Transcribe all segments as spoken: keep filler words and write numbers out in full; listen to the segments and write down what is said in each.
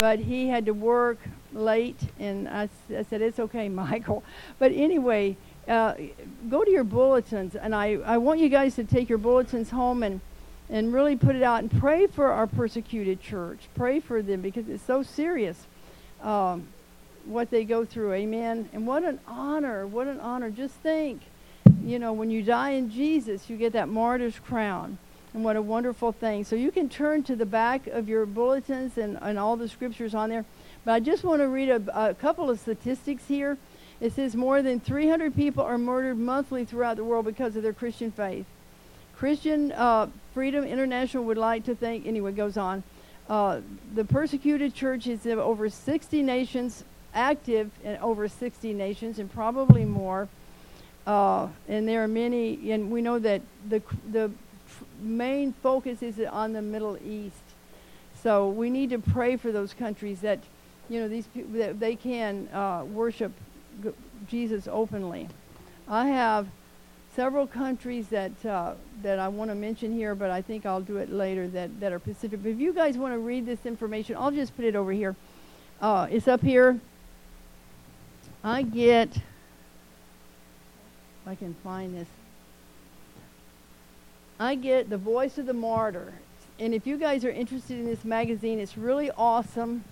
but he had to work late, and I, I said, it's okay, Michael. But anyway, uh, go to your bulletins, and I, I want you guys to take your bulletins home and, and really put it out and pray for our persecuted church. Pray for them because it's so serious um, what they go through, amen? And what an honor, what an honor. Just think, you know, when you die in Jesus, you get that martyr's crown. And what a wonderful thing. So you can turn to the back of your bulletins and, and all the scriptures on there. But I just want to read a, a couple of statistics here. It says more than three hundred people are murdered monthly throughout the world because of their Christian faith. Christian uh, Freedom International would like to think, anyway, it goes on. Uh, the persecuted church is in over sixty nations, active in over sixty nations, and probably more. Uh, and there are many, and we know that the the main focus is on the Middle East. So we need to pray for those countries that, you know, these people, that they can uh, worship g- Jesus openly. I have several countries that uh, that I want to mention here, but I think I'll do it later that, that are Pacific. But if you guys want to read this information, I'll just put it over here. Uh, it's up here. I get, if I can find this, I get The Voice of the Martyr. And if you guys are interested in this magazine, it's really awesome.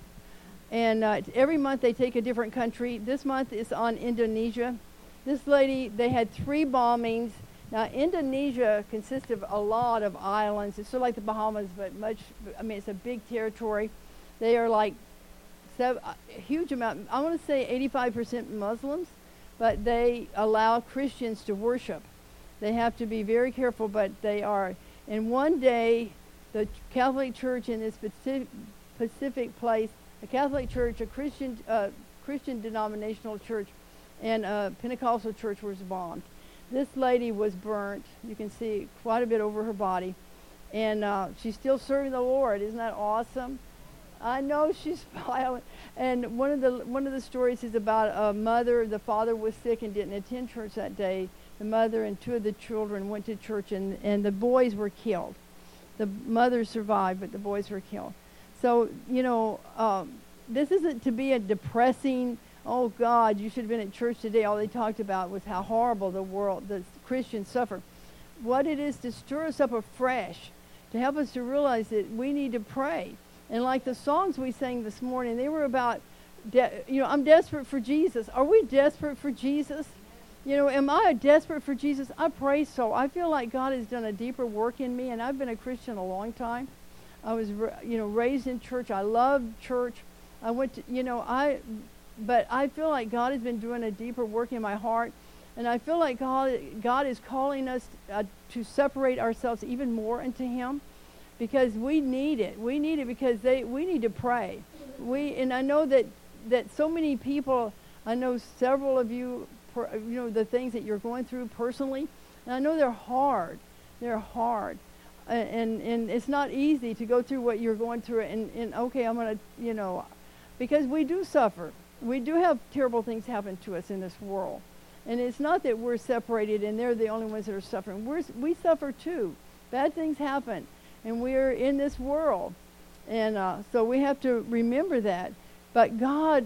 And uh, every month they take a different country. This month is on Indonesia. This lady, they had three bombings. Now, Indonesia consists of a lot of islands. It's sort of like the Bahamas, but much, I mean, it's a big territory. They are like seven, a huge amount, I want to say eighty-five percent Muslims, but they allow Christians to worship. They have to be very careful, but they are. And one day, the Catholic Church in this Pacific, Pacific place, a Catholic church, a Christian uh, Christian denominational church, and a Pentecostal church was bombed. This lady was burnt. You can see quite a bit over her body. And uh, she's still serving the Lord. Isn't that awesome? I know she's violent. And one of the one of the stories is about a mother. The father was sick and didn't attend church that day. The mother and two of the children went to church, and, and the boys were killed. The mother survived, but the boys were killed. So, you know, um, this isn't to be a depressing, oh, God, you should have been at church today. All they talked about was how horrible the world, the Christians suffer. What it is to stir us up afresh, to help us to realize that we need to pray. And like the songs we sang this morning, they were about, de- you know, I'm desperate for Jesus. Are we desperate for Jesus? You know, am I desperate for Jesus? I pray so. I feel like God has done a deeper work in me, and I've been a Christian a long time. I was, you know, raised in church. I loved church. I went to, you know, I, but I feel like God has been doing a deeper work in my heart, and I feel like God, God is calling us uh, to separate ourselves even more into Him, because we need it. We need it because they, we need to pray. We, and I know that that so many people. I know several of you. You know, the things that you're going through personally, and I know they're hard. They're hard, and and, and it's not easy to go through what you're going through. And, and okay, I'm gonna, you know, because we do suffer. We do have terrible things happen to us in this world, and it's not that we're separated and they're the only ones that are suffering. We're we suffer too. Bad things happen, and we're in this world, and uh, so we have to remember that. But God,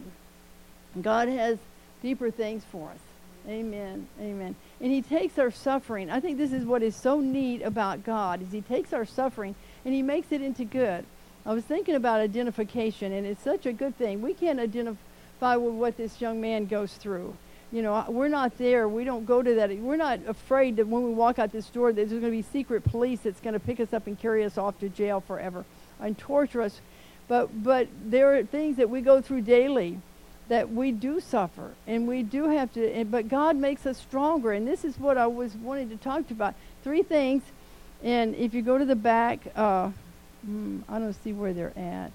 God has deeper things for us. Amen. Amen. And He takes our suffering. I think this is what is so neat about God, is He takes our suffering and He makes it into good. I was thinking about identification, and it's such a good thing. We can't identify with what this young man goes through. You know, we're not there. We don't go to that. We're not afraid that when we walk out this door, that there's going to be secret police that's going to pick us up and carry us off to jail forever and torture us. But but there are things that we go through daily that we do suffer, and we do have to, and, but God makes us stronger, and this is what I was wanting to talk about. Three things, and if you go to the back, uh, hmm, I don't see where they're at.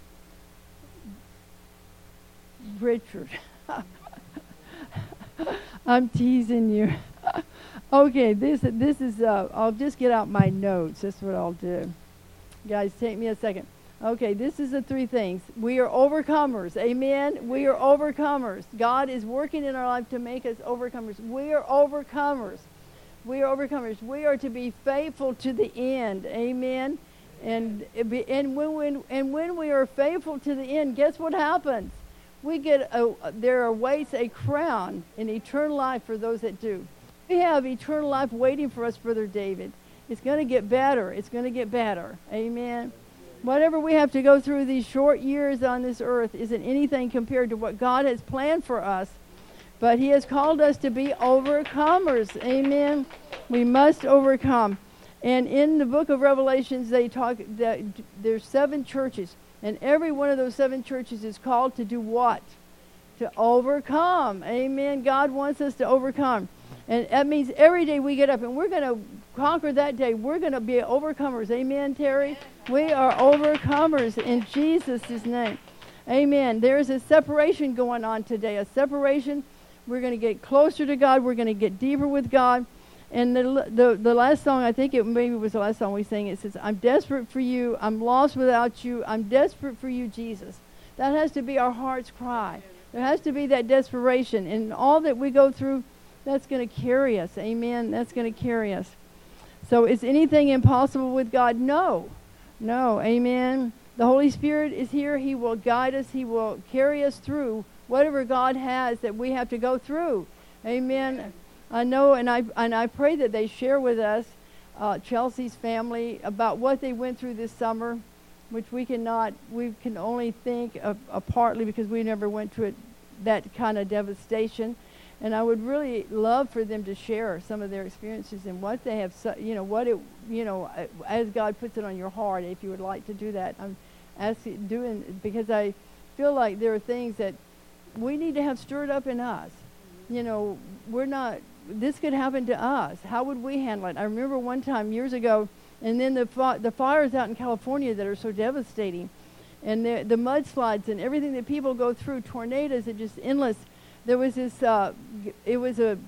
Richard. I'm teasing you. Okay, this this is, uh, I'll just get out my notes. That's what I'll do. Guys, take me a second. Okay, this is the three things. We are overcomers. Amen? We are overcomers. God is working in our life to make us overcomers. We are overcomers. We are overcomers. We are to be faithful to the end. Amen? And it be, and when, when and when we are faithful to the end, guess what happens? We get a, there awaits a crown in eternal life for those that do. We have eternal life waiting for us, Brother David. It's going to get better. It's going to get better. Amen. Whatever we have to go through these short years on this earth isn't anything compared to what God has planned for us. But he has called us to be overcomers. Amen. We must overcome. And in the book of Revelations, they talk that there's seven churches. And every one of those seven churches is called to do what? To overcome. Amen. God wants us to overcome. And that means every day we get up and we're going to conquer that day. We're going to be overcomers. Amen, Terry? We are overcomers in Jesus' name. Amen. There is a separation going on today. A separation. We're going to get closer to God. We're going to get deeper with God. And the, the the last song, I think it maybe was the last song we sang, it says, I'm desperate for you. I'm lost without you. I'm desperate for you, Jesus. That has to be our heart's cry. There has to be that desperation. And all that we go through, that's going to carry us. Amen. That's going to carry us. So is anything impossible with God? No. No. Amen. The Holy Spirit is here. He will guide us. He will carry us through whatever God has that we have to go through. Amen. I know, and I and I pray that they share with us, uh, Chelsea's family, about what they went through this summer, which we cannot, we can only think of, of partly because we never went through it, that kind of devastation. And I would really love for them to share some of their experiences and what they have, you know, what it, you know, as God puts it on your heart, if you would like to do that. I'm asking, doing, because I feel like there are things that we need to have stirred up in us. You know, we're not, this could happen to us. How would we handle it? I remember one time years ago, and then the fi- the fires out in California that are so devastating, and the, the mudslides and everything that people go through, tornadoes are just endless. There was this, uh, it was a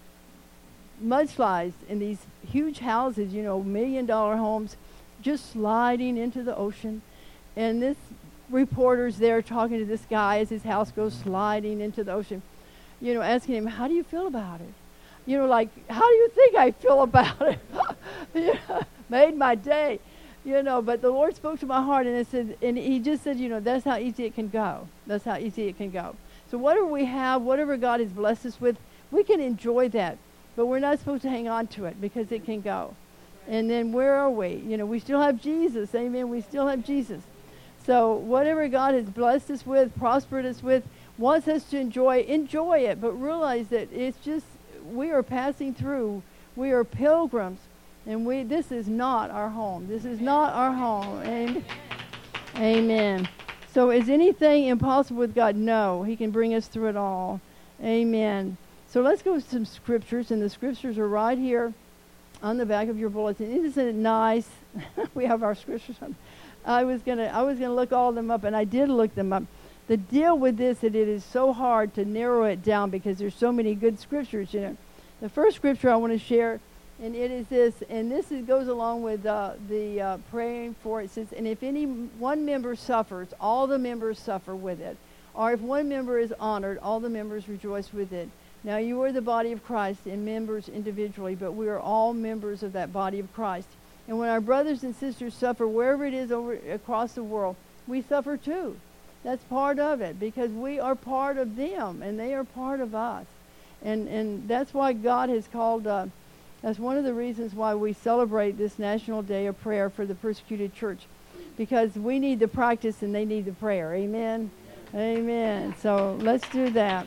mudslides in these huge houses, you know, million dollar homes, just sliding into the ocean. And this reporter's there talking to this guy as his house goes sliding into the ocean, you know, asking him, how do you feel about it? You know, like, how do you think I feel about it? Yeah, made my day, you know. But the Lord spoke to my heart, and it said, and He just said, you know, that's how easy it can go. That's how easy it can go. So whatever we have, whatever God has blessed us with, we can enjoy that. But we're not supposed to hang on to it because it can go. And then where are we? You know, we still have Jesus. Amen. We still have Jesus. So whatever God has blessed us with, prospered us with, wants us to enjoy, enjoy it. But realize that it's just, we are passing through. We are pilgrims. And we this is not our home. This is not our home. Amen. Amen. So is anything impossible with God? No. He can bring us through it all. Amen. So let's go with some scriptures. And the scriptures are right here on the back of your bulletin. Isn't it nice? We have our scriptures on. I was gonna I was gonna look all of them up, and I did look them up. The deal with this, that it is so hard to narrow it down because there's so many good scriptures in it. The first scripture I want to share, and it is this, and this is, goes along with uh, the uh, praying for it. It says, and if any one member suffers, all the members suffer with it. Or if one member is honored, all the members rejoice with it. Now you are the body of Christ and members individually, but we are all members of that body of Christ. And when our brothers and sisters suffer, wherever it is over across the world, we suffer too. That's part of it, because we are part of them, and they are part of us. And and that's why God has called, uh, that's one of the reasons why we celebrate this National Day of Prayer for the Persecuted Church, because we need the practice and they need the prayer. Amen? Amen. So let's do that.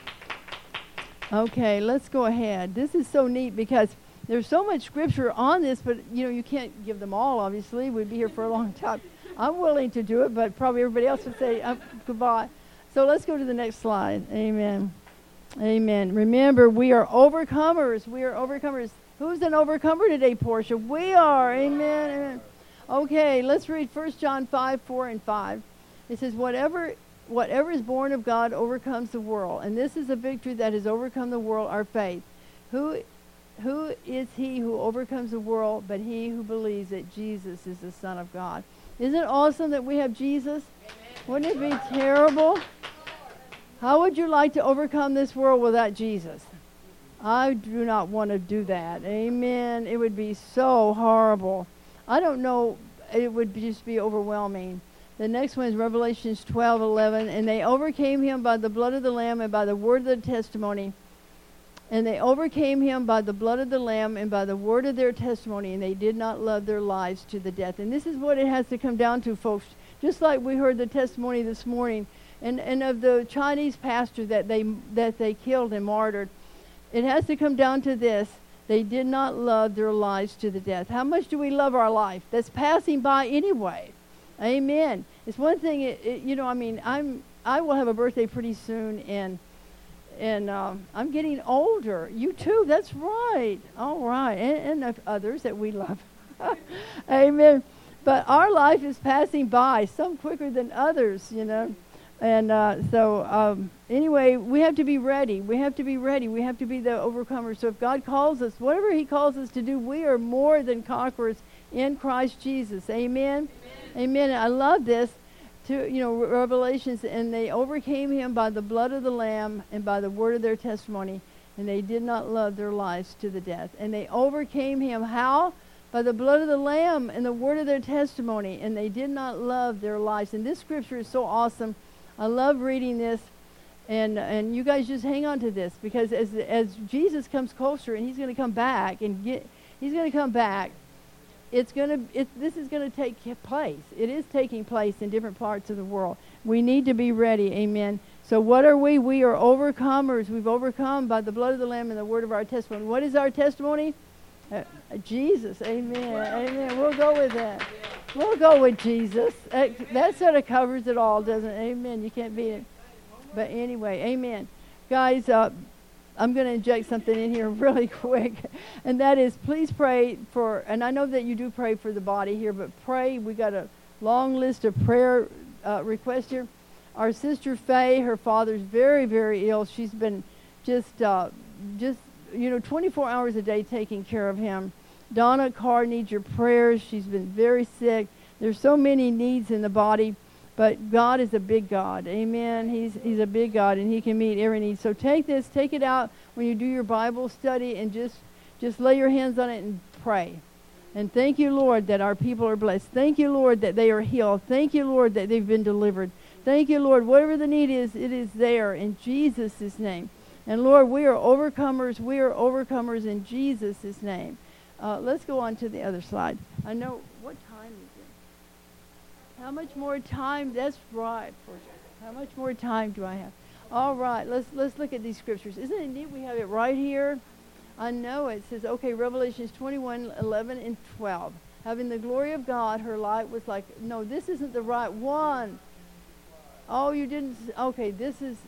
Okay, let's go ahead. This is so neat because there's so much scripture on this, but you know, you can't give them all, obviously. We'd be here for a long time. I'm willing to do it, but probably everybody else would say uh, goodbye. So let's go to the next slide. Amen. Amen. Remember, we are overcomers. We are overcomers. Who's an overcomer today, Portia? We are. Amen. Amen. Okay, let's read First John five, four, and five. It says, whatever, whatever is born of God overcomes the world. And this is a victory that has overcome the world, our faith. Who, who is he who overcomes the world but he who believes that Jesus is the Son of God? Isn't it awesome that we have Jesus? Amen. Wouldn't it be terrible? How would you like to overcome this world without Jesus? I do not want to do that. Amen. It would be so horrible. I don't know it would just be overwhelming. The next one is Revelations twelve eleven. And they overcame him by the blood of the Lamb and by the word of the testimony. And they overcame him by the blood of the Lamb and by the word of their testimony, and they did not love their lives to the death. And this is what it has to come down to, folks. Just like we heard the testimony this morning, and, and of the Chinese pastor that they that they killed and martyred, it has to come down to this. They did not love their lives to the death. How much do we love our life? That's passing by anyway. Amen. It's one thing, it, it, you know, I mean, I'm I will have a birthday pretty soon, and And um, I'm getting older. You too, that's right. All right. And, and others that we love. Amen. But our life is passing by, some quicker than others, you know. And uh, so um, anyway, we have to be ready. We have to be ready. We have to be the overcomers. So if God calls us, whatever he calls us to do, we are more than conquerors in Christ Jesus. Amen. Amen. Amen. I love this. To, you know, Revelations, and they overcame him by the blood of the Lamb and by the word of their testimony, and they did not love their lives to the death. And they overcame him, how? By the blood of the Lamb and the word of their testimony, and they did not love their lives. And this scripture is so awesome. I love reading this, and and you guys just hang on to this, because as as Jesus comes closer, and he's going to come back, and get, he's going to come back, It's going to. It, this is going to take place. It is taking place in different parts of the world. We need to be ready. Amen. So what are we? We are overcomers. We've overcome by the blood of the Lamb and the word of our testimony. What is our testimony? Uh, Jesus. Amen. Amen. We'll go with that. We'll go with Jesus. Uh, that sort of covers it all, doesn't it? Amen. You can't beat it. But anyway, amen. Guys, uh, I'm going to inject something in here really quick, and that is, please pray for, and I know that you do pray for the body here, but pray. We got a long list of prayer uh, requests here. Our sister Faye, her father's very, very ill. She's been just, uh, just you know, twenty-four hours a day taking care of him. Donna Carr needs your prayers. She's been very sick. There's so many needs in the body. But God is a big God. Amen. He's He's a big God, and he can meet every need. So take this, take it out when you do your Bible study, and just just lay your hands on it and pray. And thank you, Lord, that our people are blessed. Thank you, Lord, that they are healed. Thank you, Lord, that they've been delivered. Thank you, Lord, whatever the need is, it is there in Jesus' name. And Lord, we are overcomers. We are overcomers in Jesus' name. Uh, let's go on to the other slide. I know, what time is it? How much more time? That's right. How much more time do I have? All right, let's let's look at these scriptures. Isn't it neat? We have it right here. I know it says, okay, Revelations twenty-one, eleven, and twelve. Having the glory of God, her light was like, no, this isn't the right one. Oh, you didn't, okay, this is,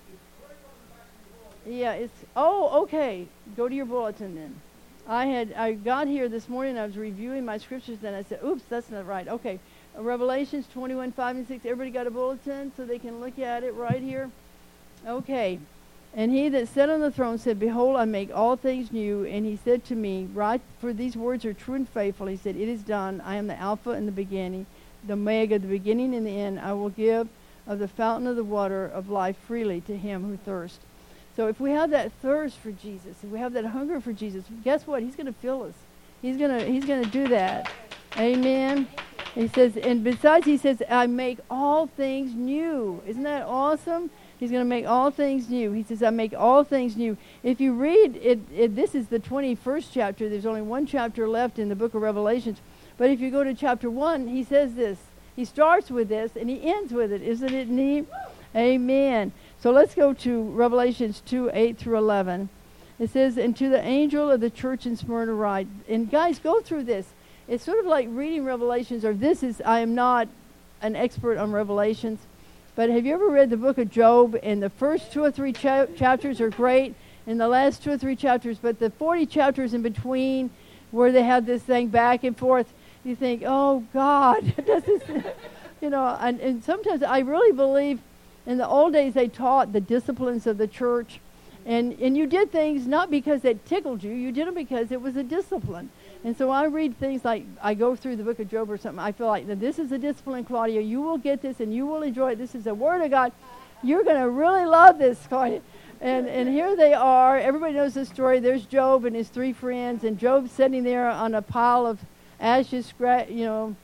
yeah, it's, oh, okay. Go to your bulletin then. I had, I got here this morning, I was reviewing my scriptures, then I said, oops, that's not right. Okay. Revelations twenty-one, five and six. Everybody got a bulletin so they can look at it right here? Okay. And he that sat on the throne said, behold, I make all things new. And he said to me, write, for these words are true and faithful. He said, it is done. I am the Alpha and the beginning, the Omega, the beginning and the end. I will give of the fountain of the water of life freely to him who thirsts. So if we have that thirst for Jesus, if we have that hunger for Jesus, guess what? He's going to fill us. He's going to he's going to do that. Amen. He says, and besides, he says, I make all things new. Isn't that awesome? He's going to make all things new. He says, I make all things new. If you read it, it, this is the twenty-first chapter. There's only one chapter left in the book of Revelations. But if you go to chapter one, he says this. He starts with this, and he ends with it. Isn't it neat? Amen. So let's go to Revelations two, eight through eleven. It says, and to the angel of the church in Smyrna write. And guys, go through this. It's sort of like reading Revelations, or this is, I am not an expert on Revelations, but have you ever read the book of Job? And the first two or three cha- chapters are great, and the last two or three chapters, but the forty chapters in between where they have this thing back and forth, you think, oh God, does this, you know, and, and sometimes I really believe in the old days they taught the disciplines of the church, and, and you did things not because it tickled you, you did them because it was a discipline. And so I read things like, I go through the book of Job or something, I feel like, this is a discipline, Claudia. You will get this and you will enjoy it. This is the word of God. You're going to really love this, Claudia. And and here they are. Everybody knows this story. There's Job and his three friends, and Job's sitting there on a pile of ashes, scra- you know,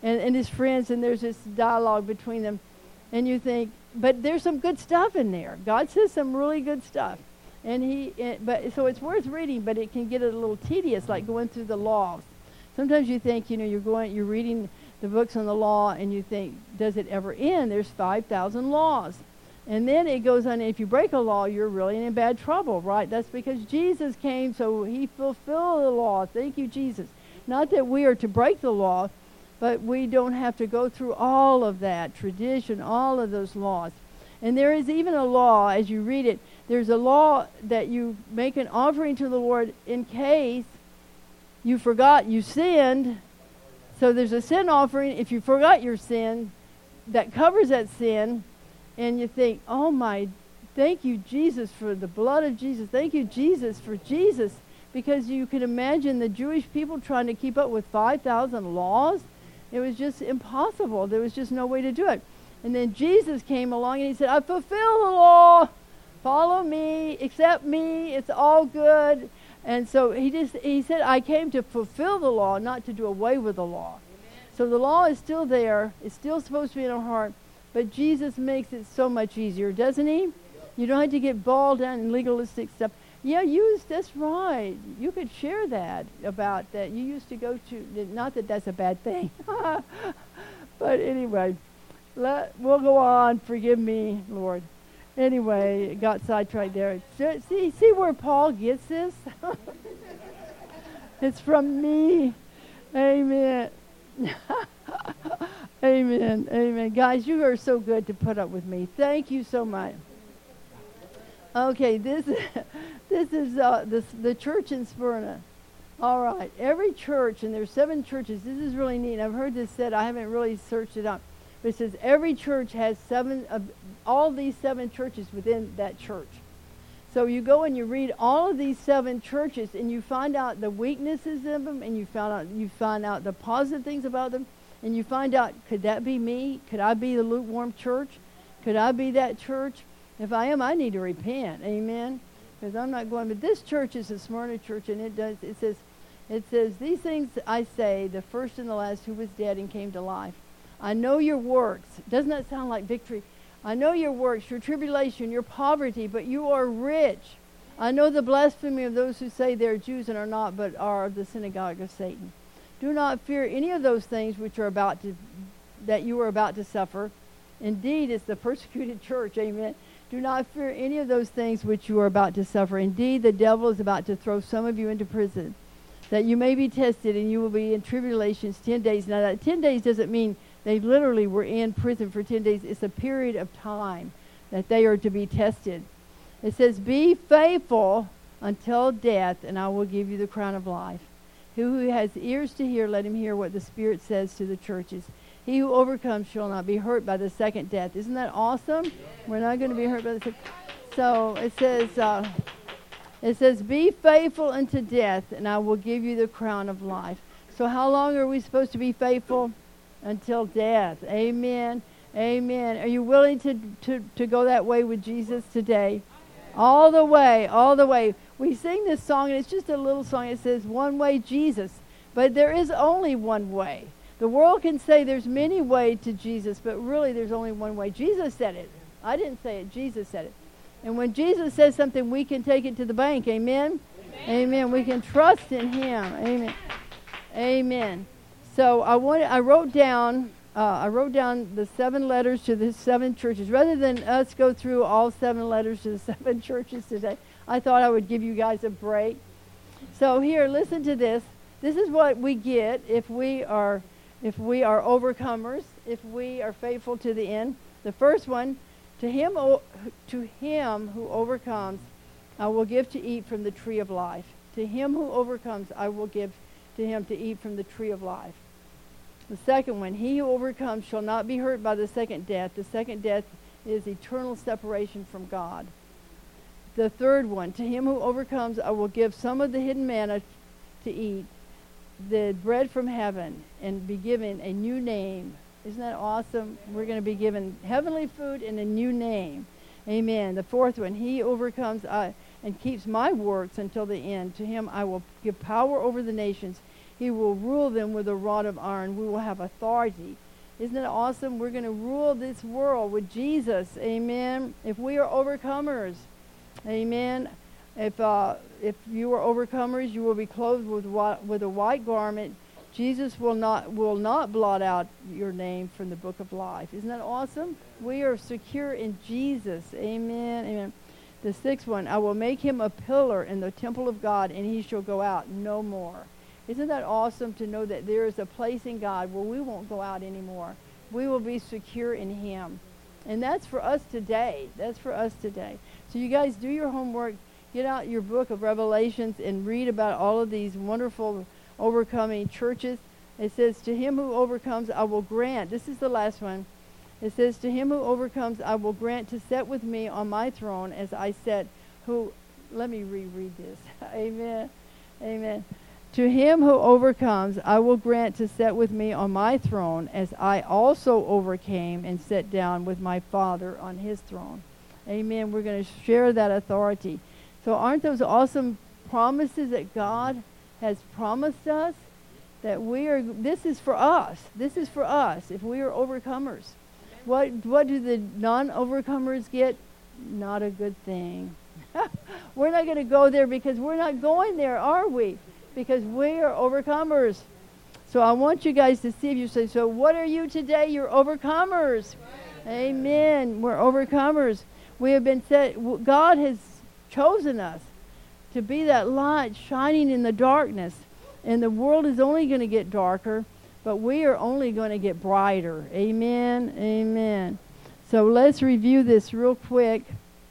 and, and his friends, and there's this dialogue between them. And you think, but there's some good stuff in there. God says some really good stuff. And he, it, but so it's worth reading, but it can get a little tedious, like going through the laws. Sometimes you think, you know, you're going, you're reading the books on the law, and you think, does it ever end? There's five thousand laws. And then it goes on, if you break a law, you're really in bad trouble, right? That's because Jesus came, so he fulfilled the law. Thank you, Jesus. Not that we are to break the law, but we don't have to go through all of that tradition, all of those laws. And there is even a law, as you read it, there's a law that you make an offering to the Lord in case you forgot you sinned. So there's a sin offering. If you forgot your sin, that covers that sin. And you think, oh my, thank you, Jesus, for the blood of Jesus. Thank you, Jesus, for Jesus. Because you can imagine the Jewish people trying to keep up with five thousand laws. It was just impossible. There was just no way to do it. And then Jesus came along and he said, I fulfill the law. Follow me, accept me, it's all good. And so he just he said, I came to fulfill the law, not to do away with the law. Amen. So the law is still there. It's still supposed to be in our heart. But Jesus makes it so much easier, doesn't he? Yep. You don't have to get bogged down in legalistic stuff. Yeah, you, that's right. You could share that about that. You used to go to, not that that's a bad thing. But anyway, let, we'll go on. Forgive me, Lord. Anyway, got sidetracked there. See, see where Paul gets this? It's from me. Amen. Amen. Amen. Guys, you are so good to put up with me. Thank you so much. Okay, this is this is uh, this, the church in Smyrna. All right, every church, and there's seven churches. This is really neat. I've heard this said. I haven't really searched it up. But it says every church has seven, uh, all these seven churches within that church. So you go and you read all of these seven churches, and you find out the weaknesses of them, and you find out you find out the positive things about them, and you find out, could that be me? Could I be the lukewarm church? Could I be that church? If I am, I need to repent. Amen. Because I'm not going. But this church is a Smyrna church, and it does. It says, it says these things I say, the first and the last, who was dead and came to life. I know your works. Doesn't that sound like victory? I know your works, your tribulation, your poverty, but you are rich. I know the blasphemy of those who say they are Jews and are not, but are of the synagogue of Satan. Do not fear any of those things which are about to, that you are about to suffer. Indeed, it's the persecuted church. Amen. Do not fear any of those things which you are about to suffer. Indeed, the devil is about to throw some of you into prison, that you may be tested, and you will be in tribulations ten days. Now, that ten days doesn't mean they literally were in prison for ten days. It's a period of time that they are to be tested. It says, be faithful until death, and I will give you the crown of life. He who has ears to hear, let him hear what the Spirit says to the churches. He who overcomes shall not be hurt by the second death. Isn't that awesome? We're not going to be hurt by the second. So it says, uh, it says, be faithful unto death, and I will give you the crown of life. So how long are we supposed to be faithful? Until death. Amen. Amen. Are you willing to, to, to go that way with Jesus today? All the way, all the way. We sing this song, and it's just a little song. It says, one way Jesus. But there is only one way. The world can say there's many ways to Jesus, but really there's only one way. Jesus said it. I didn't say it. Jesus said it. And when Jesus says something, we can take it to the bank. Amen? Amen. Amen. We can trust in him. Amen. Amen. So I wanted, I wrote down, uh, I wrote down the seven letters to the seven churches. Rather than us go through all seven letters to the seven churches today, I thought I would give you guys a break. So here, listen to this. This is what we get if we are, if we are overcomers, if we are faithful to the end. The first one, to him, o- to him who overcomes, I will give to eat from the tree of life. To him who overcomes, I will give to him to eat from the tree of life. The second one, he who overcomes shall not be hurt by the second death. The second death is eternal separation from God. The third one, to him who overcomes, I will give some of the hidden manna to eat, the bread from heaven, and be given a new name. Isn't that awesome? We're going to be given heavenly food and a new name. Amen. The fourth one, he overcomes I, and keeps my works until the end. To him I will give power over the nations. He will rule them with a rod of iron. We will have authority. Isn't it awesome? We're going to rule this world with Jesus. Amen. If we are overcomers, amen. If uh, if you are overcomers, you will be clothed with white, with a white garment. Jesus will not will not blot out your name from the book of life. Isn't that awesome? We are secure in Jesus. Amen. Amen. The sixth one, I will make him a pillar in the temple of God, and he shall go out no more. Isn't that awesome to know that there is a place in God where we won't go out anymore? We will be secure in him. And that's for us today. That's for us today. So you guys do your homework. Get out your book of Revelations and read about all of these wonderful overcoming churches. It says, to him who overcomes, I will grant. This is the last one. It says, to him who overcomes, I will grant to sit with me on my throne as I sat. Who, let me reread this. Amen. Amen. To him who overcomes, I will grant to sit with me on my throne as I also overcame and sat down with my Father on his throne. Amen. We're going to share that authority. So aren't those awesome promises that God has promised us? That we are, this is for us. This is for us if we are overcomers. What, what do the non-overcomers get? Not a good thing. We're not going to go there because we're not going there, are we? Because we are overcomers. So I want you guys to see if you say, so what are you today? You're overcomers. Right. Amen. We're overcomers. We have been set, God has chosen us to be that light shining in the darkness. And the world is only going to get darker, but we are only going to get brighter. Amen. Amen. So let's review this real quick.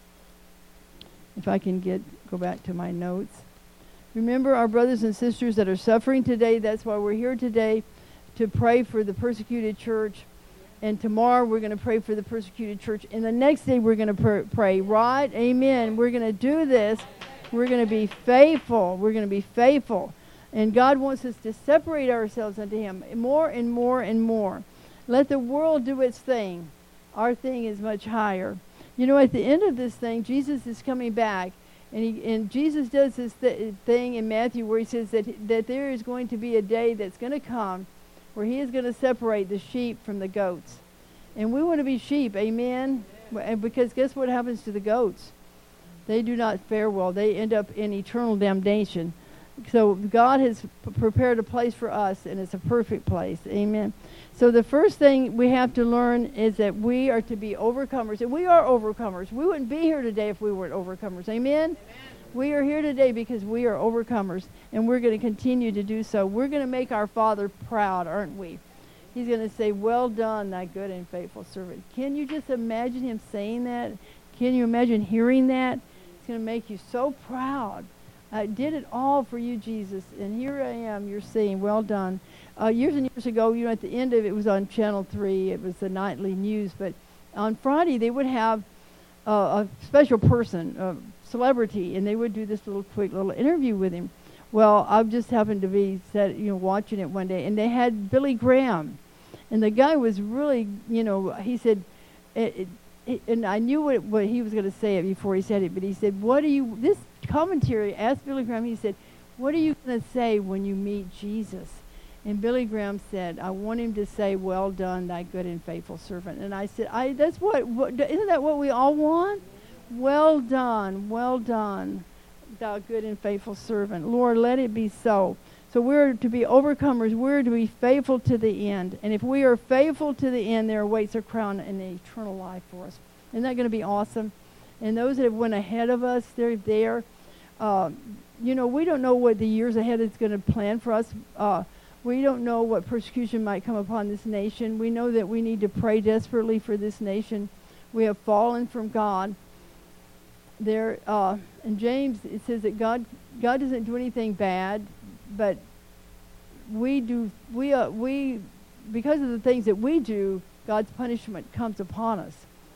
If I can get go back to my notes. Remember our brothers and sisters that are suffering today. That's why we're here today, to pray for the persecuted church. And tomorrow we're going to pray for the persecuted church. And the next day we're going to pr- pray, right? Amen. We're going to do this. We're going to be faithful. We're going to be faithful. And God wants us to separate ourselves unto him more and more and more. Let the world do its thing. Our thing is much higher. You know, at the end of this thing, Jesus is coming back. And, he, and Jesus does this th- thing in Matthew where he says that, that there is going to be a day that's going to come where he is going to separate the sheep from the goats. And we want to be sheep, amen? Yeah. And because guess what happens to the goats? They do not fare well. They end up in eternal damnation. So God has p- prepared a place for us, and it's a perfect place, amen? So the first thing we have to learn is that we are to be overcomers. And we are overcomers. We wouldn't be here today if we weren't overcomers. Amen? Amen. We are here today because we are overcomers. And we're going to continue to do so. We're going to make our Father proud, aren't we? He's going to say, well done, thy good and faithful servant. Can you just imagine him saying that? Can you imagine hearing that? It's going to make you so proud. I did it all for you, Jesus. And here I am. You're saying, well done. Uh, years and years ago, you know, at the end of it, it was on Channel three. It was the nightly news. But on Friday, they would have uh, a special person, a celebrity, and they would do this little quick little interview with him. Well, I just happened to be, set, you know, watching it one day, and they had Billy Graham. And the guy was really, you know, he said, it, it, it, and I knew what, what he was going to say it before he said it, but he said, what do you, this commentary asked Billy Graham, he said, what are you going to say when you meet Jesus? And Billy Graham said, I want him to say, well done, thy good and faithful servant. And I said, I that's what, what isn't that what we all want? Well done, well done, thou good and faithful servant. Lord, let it be so. So we're to be overcomers. We're to be faithful to the end. And if we are faithful to the end, there awaits a crown and an eternal life for us. Isn't that going to be awesome? And those that have went ahead of us, they're there. Uh, you know, we don't know what the years ahead is going to plan for us. Uh, we don't know what persecution might come upon this nation. We know that we need to pray desperately for this nation. We have fallen from God. There, uh, in James, it says that God, God doesn't do anything bad, but we do. We, uh, we, because of the things that we do, God's punishment comes upon us.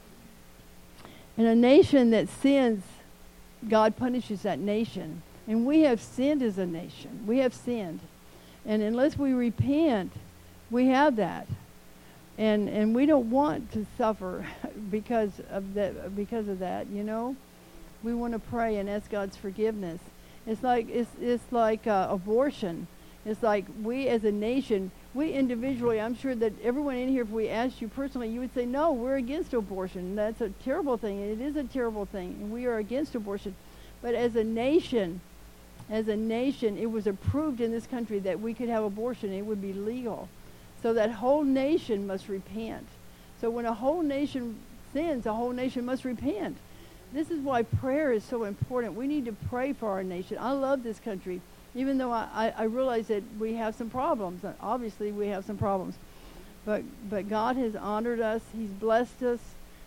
In a nation that sins, God punishes that nation. And we have sinned as a nation. We have sinned. And unless we repent, we have that. And and we don't want to suffer because of that because of that, you know? We want to pray and ask God's forgiveness. It's like it's it's like uh, abortion. It's like we as a nation, we individually, I'm sure that everyone in here, if we asked you personally, you would say, no, we're against abortion. That's a terrible thing. It is a terrible thing. And we are against abortion. But as a nation, as a nation, it was approved in this country that we could have abortion. It would be legal. So that whole nation must repent. So when a whole nation sins, a whole nation must repent. This is why prayer is so important. We need to pray for our nation. I love this country, even though I, I, I realize that we have some problems. Obviously, we have some problems. But but God has honored us. He's blessed us.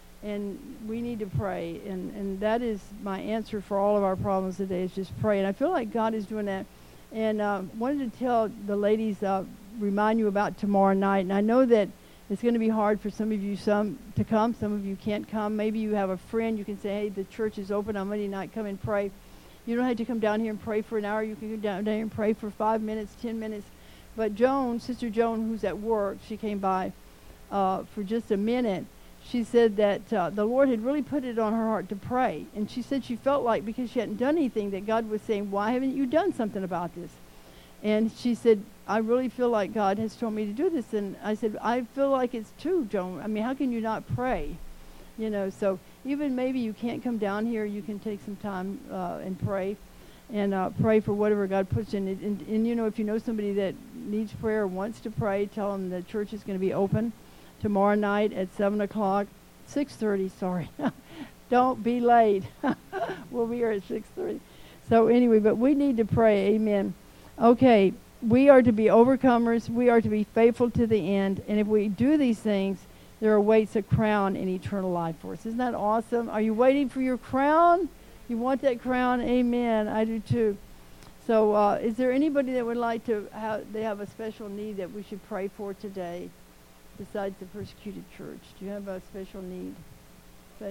And we need to pray. And, and that is my answer for all of our problems today, is just pray. And I feel like God is doing that. And uh, wanted to tell the ladies, uh, remind you about tomorrow night. And I know that it's going to be hard for some of you some to come. Some of you can't come. Maybe you have a friend. You can say, hey, the church is open on Monday night. Come and pray. You don't have to come down here and pray for an hour. You can go down, down here and pray for five minutes, ten minutes. But Joan, Sister Joan, who's at work, she came by uh, for just a minute. She said that uh, the Lord had really put it on her heart to pray. And she said she felt like because she hadn't done anything that God was saying, why haven't you done something about this? And she said, I really feel like God has told me to do this. And I said, I feel like it's true, Joan. I mean, how can you not pray? You know, so even maybe you can't come down here, you can take some time uh, and pray. And uh, pray for whatever God puts in it. And, and, you know, if you know somebody that needs prayer, wants to pray, tell them the church is going to be open tomorrow night at seven o'clock, six thirty, sorry. Don't be late. We'll be here at six thirty. So anyway, but we need to pray. Amen. Okay, we are to be overcomers. We are to be faithful to the end. And if we do these things, there awaits a crown in eternal life for us. Isn't that awesome? Are you waiting for your crown? You want that crown? Amen. I do too. So uh, is there anybody that would like to have, they have a special need that we should pray for today besides the persecuted church? Do you have a special need? Special.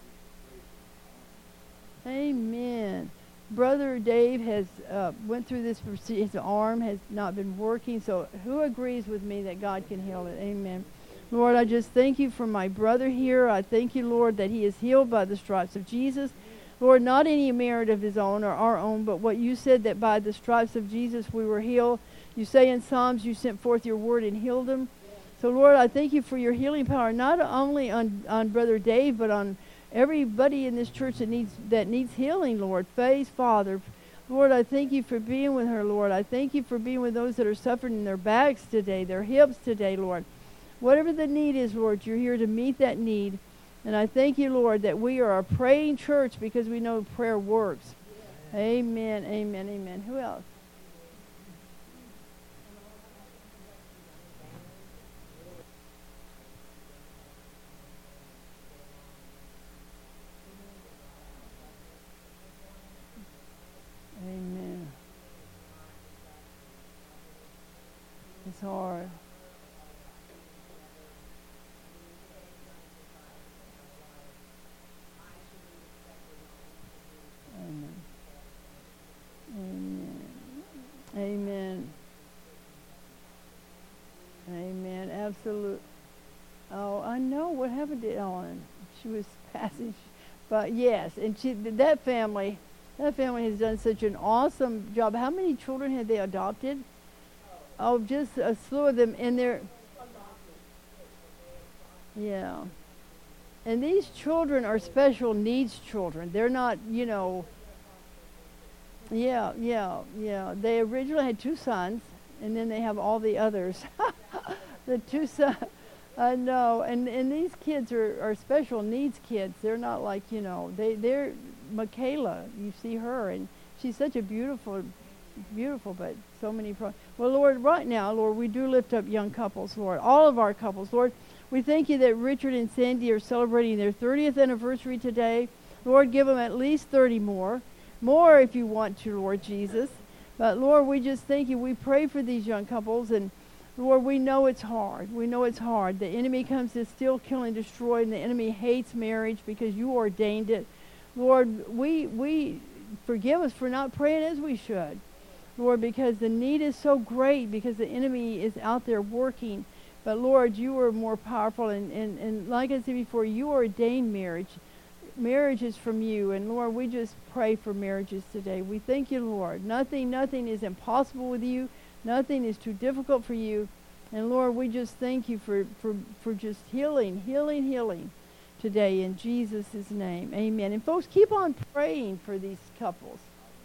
Amen. Brother Dave has uh, went through this. His arm has not been working. So who agrees with me that God can heal it? Amen. Lord, I just thank you for my brother here. I thank you, Lord, that he is healed by the stripes of Jesus. Lord, not any merit of his own or our own, but what you said, that by the stripes of Jesus we were healed. You say in Psalms you sent forth your word and healed him. So, Lord, I thank you for your healing power, not only on, on Brother Dave, but on everybody in this church that needs that needs healing, Lord. Faith, Father. Lord, I thank you for being with her, Lord. I thank you for being with those that are suffering in their backs today, their hips today, Lord. Whatever the need is, Lord, you're here to meet that need. And I thank you, Lord, that we are a praying church because we know prayer works. Yeah. Amen, amen, amen. Who else? Amen. It's hard. Amen. Amen. Amen. Amen. Absolute. Oh, I know what happened to Ellen. She was passing, but yes, and she that family, that family has done such an awesome job. How many children had they adopted? Oh, just a slew of them, and they're. Yeah. And these children are special needs children. They're not, you know. Yeah, yeah, yeah. They originally had two sons, and then they have all the others. The two sons, I know. And and these kids are, are special needs kids. They're not like, you know, they, they're, Michaela, you see her, and she's such a beautiful, beautiful, but so many problems. Well, Lord, right now, Lord, we do lift up young couples, Lord, all of our couples, Lord. We thank you that Richard and Sandy are celebrating their thirtieth anniversary today. Lord, give them at least thirty more. More if you want to, Lord Jesus. But, Lord, we just thank you. We pray for these young couples. And, Lord, we know it's hard. We know it's hard. The enemy comes to steal, kill, and destroy. And the enemy hates marriage because you ordained it. Lord, we, we forgive us for not praying as we should. Lord, because the need is so great, because the enemy is out there working. But, Lord, you are more powerful. And, and, and like I said before, you ordained marriage. Marriage is from you. And, Lord, we just pray for marriages today. We thank you, Lord. Nothing, nothing is impossible with you. Nothing is too difficult for you. And Lord, we just thank you for, for, for just healing, healing, healing today in Jesus' name. Amen. And folks, keep on praying for these couples.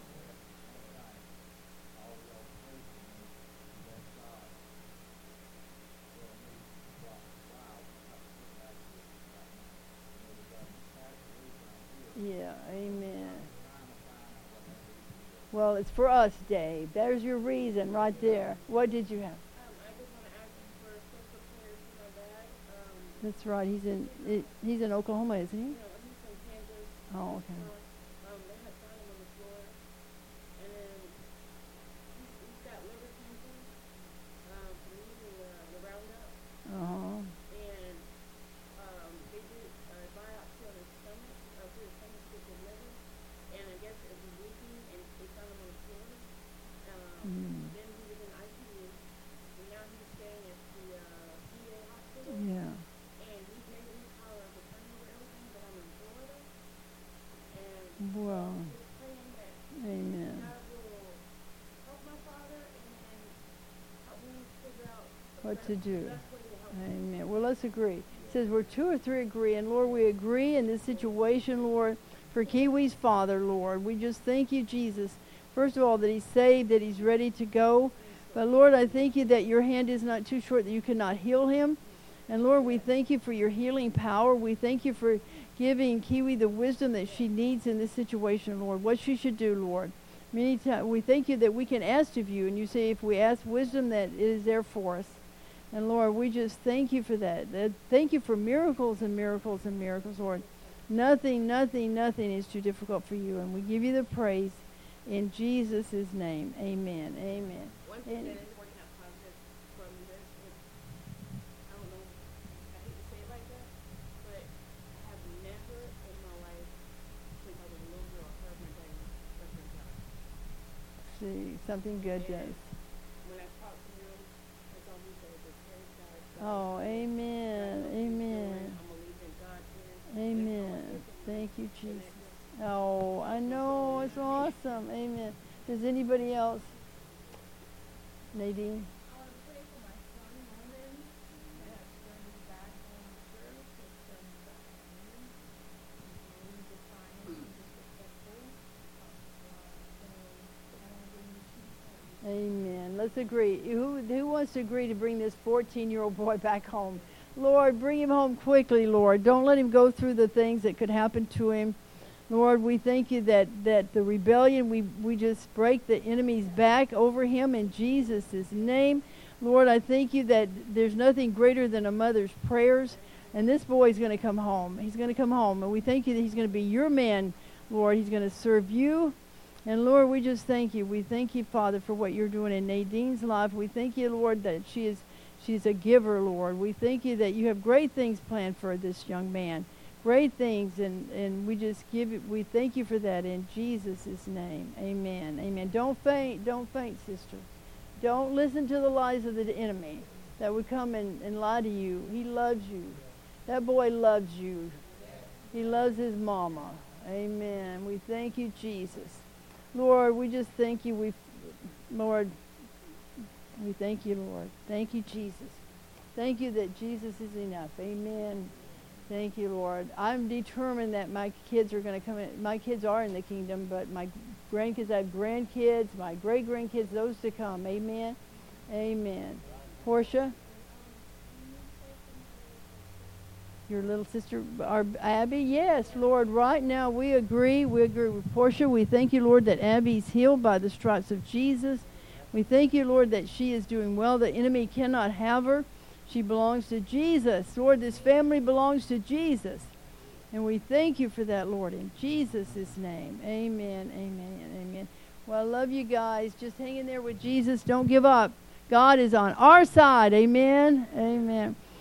Yeah, amen. Well, it's for us, Dave. There's your reason right there. What did you have? Um, I just want to ask him for special prayers for my dad. Um, That's right. He's in it, he's in Oklahoma, isn't he? you know, he's from Kansas. Oh, okay. Uh, um, they had found him on the floor, and then he's, he's got liver cancer um, from using the, the Roundup, Uh-huh. and um, they did a biopsy on his stomach, uh, through his stomach with his liver, and I guess it was leaking, and they found him on the floor. Um, Mm. Then he was in I C U, and now he's staying at the uh, V A hospital. Yeah. And he gave me power of attorney over everything, but I'm in Florida. And Well, just praying that amen. God will help my father and then help me figure out What to the do. best way to help him. Amen. Well, let's agree. It says we're two or three agree. And Lord, we agree in this situation, Lord, for Kiwi's father, Lord. We just thank you, Jesus. First of all, that he's saved, that he's ready to go. But Lord, I thank you that your hand is not too short, that you cannot heal him. And Lord, we thank you for your healing power. We thank you for giving Kiwi the wisdom that she needs in this situation, Lord. What she should do, Lord. Many times we thank you that we can ask of you, and you say if we ask wisdom, that it is there for us. And Lord, we just thank you for that. that. Thank you for miracles and miracles and miracles, Lord. Nothing, nothing, nothing is too difficult for you, and we give you the praise in Jesus' name. Amen. Amen. One thing And- that is working out positive from this is, I don't know, I hate to say it like that, but I have never in my life, since I was a little girl, heard my dad reference God. See, something good does. When I talk to him, that's all he says is, praise God. God Oh, is good. amen. God knows what he's doing. Amen. I'm believing in God's hand. Amen. Thank you, Jesus. Oh, I know. It's awesome. Amen. Does anybody else? Nadine? I want to pray for my son, Norman. That's going to be back home to church. His son's back in England. And we just find him disrespectful. So, I want to bring you peace. Amen. Let's agree. Who, who wants to agree to bring this fourteen-year-old boy back home? Lord, bring him home quickly, Lord. Don't let him go through the things that could happen to him. Lord, we thank you that, that the rebellion, we, we just break the enemy's back over him in Jesus' name. Lord, I thank you that there's nothing greater than a mother's prayers. And this boy's going to come home. He's going to come home. And we thank you that he's going to be your man, Lord. He's going to serve you. And Lord, we just thank you. We thank you, Father, for what you're doing in Nadine's life. We thank you, Lord, that she is she's a giver, Lord. We thank you that you have great things planned for this young man. Great things, and, and we just give it, we thank you for that in Jesus' name. Amen. Amen. Don't faint, don't faint, sister. Don't listen to the lies of the enemy that would come and, and lie to you. He loves you. That boy loves you. He loves his mama. Amen. We thank you, Jesus. Lord, we just thank you. We, Lord, we thank you, Lord. Thank you, Jesus. Thank you that Jesus is enough. Amen. Thank you, Lord. I'm determined that my kids are going to come in. My kids are in the kingdom, but my grandkids, I have grandkids, my great-grandkids, those to come. Amen. Amen. Portia? Your little sister, our Abby? Yes, Lord, right now we agree. We agree with Portia. We thank you, Lord, that Abby's healed by the stripes of Jesus. We thank you, Lord, that she is doing well. The enemy cannot have her. She belongs to Jesus. Lord, this family belongs to Jesus. And we thank you for that, Lord, in Jesus' name. Amen, amen, amen. Well, I love you guys. Just hang in there with Jesus. Don't give up. God is on our side. Amen, amen.